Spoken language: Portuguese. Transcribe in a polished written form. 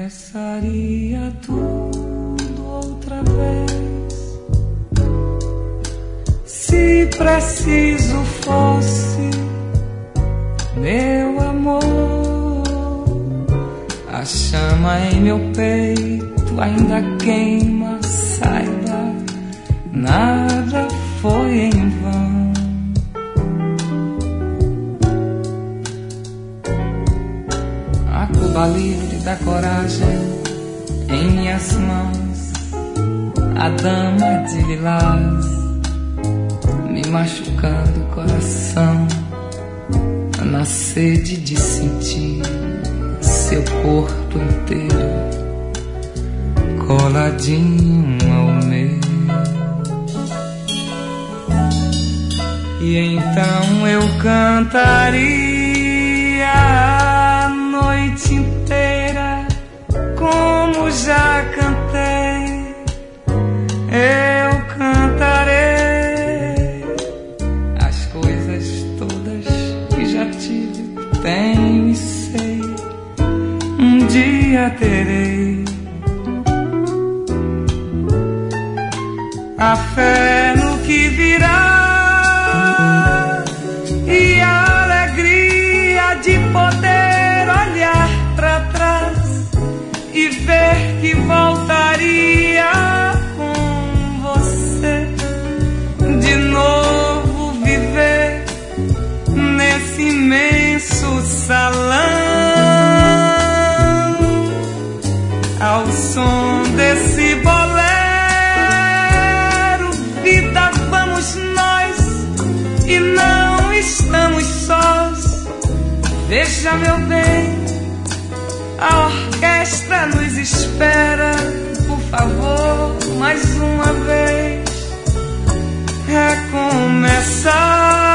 Começaria tudo outra vez se preciso fosse, meu amor. A chama em meu peito ainda queima, saiba, nada foi em vão. A Cuba livre da coragem em minhas mãos, a dama de lilás me machucando o coração, na sede de sentir seu corpo inteiro coladinho ao meu. E então eu cantaria a noite inteira como já cantei. Eu cantarei as coisas todas que já tive, tenho e sei, um dia terei. A fé no que virá e a alegria de poder olhar pra trás e ver que voltaria com você, de novo viver nesse imenso salão, ao som desse bolero. Vida, vamos nós e não estamos sós. Veja, meu bem, a orquestra nos espera. Por favor, mais uma vez, recomeçar.